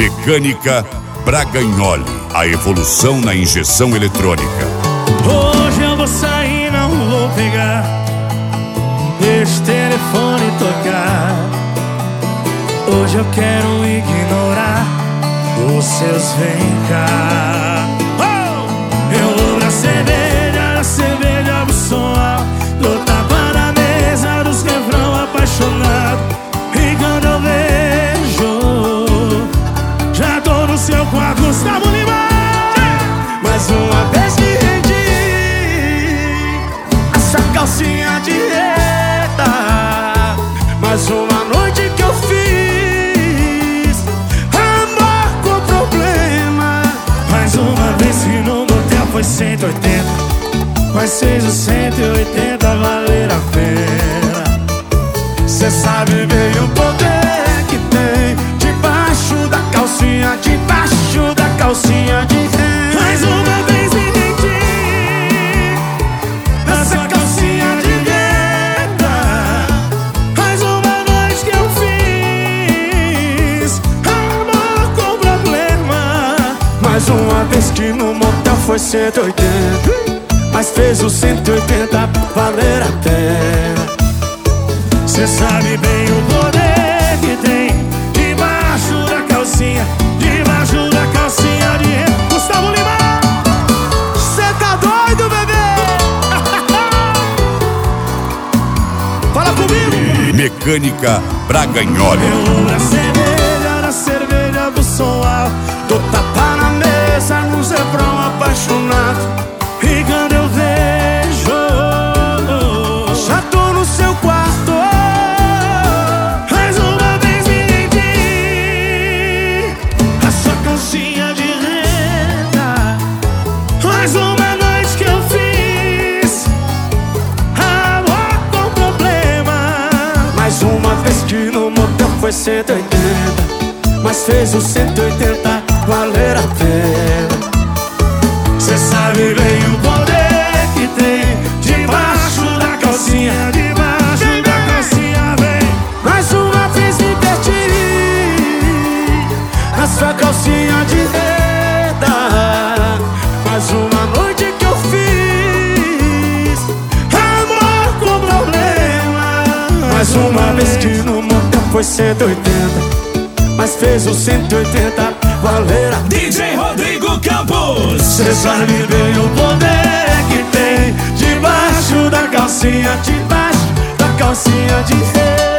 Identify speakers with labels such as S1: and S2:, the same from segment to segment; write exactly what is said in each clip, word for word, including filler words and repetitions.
S1: Mecânica Bragagnoli, a evolução na injeção eletrônica.
S2: Hoje eu vou sair, não vou pegar, deixa o telefone tocar. Hoje eu quero ignorar os seus vem cá. Oh! Eu vou na cerveja, na cerveja do som alto, dou tapa na mesa dos refrão apaixonado. E quando eu vejo, já tô no seu quarto, Gustavo Lima. Mais uma vez que rendi a sua calcinha de reta, mais uma noite que eu fiz amor com problema. Mais uma vez que no motel foi cento e oitenta, mas fez os cento e oitenta valer a pena. Cê sabe bem o poder que tem debaixo da calcinha, debaixo da calcinha de renda. Mais uma vez me rendi nessa calcinha de renda, mais uma noite que eu fiz amor com problema. Mais uma vez que no motel foi cento e oitenta, mas fez os cento e oitenta valer a pena. Cê sabe bem o poder que tem debaixo da calcinha, debaixo da calcinha de renda. Gustavo Lima, cê tá doido, bebê? Fala comigo.
S1: Mecânica Bragagnoli.
S2: Eu vou na cerveja, na cerveja do som alto, dou tapa na mesa nos refrão apaixonado. E quando eu vejo, já tô no seu quarto. Mais uma vez me rendi a sua calcinha de renda, mais uma noite que eu fiz amor com problema. Mais uma vez que no motel foi cento e oitenta, mas fez os cento e oitenta valer a pena. Cê sabe bem o poder que tem debaixo da calcinha, debaixo da calcinha, vem. Mais uma vez me perdi na sua calcinha de renda, mais uma noite que eu fiz amor com problema. Mais uma vez que no motel foi cento e oitenta, mas fez os cento e oitenta valer a pena.
S3: D J Rodrigo Campos.
S2: Cê sabe bem o poder que tem debaixo da calcinha, debaixo da calcinha de renda.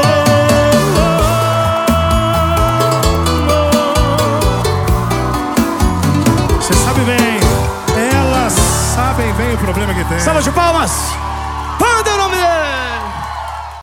S2: Cê sabe bem, elas sabem bem o problema que tem. Salva de palmas! Manda o nome dele!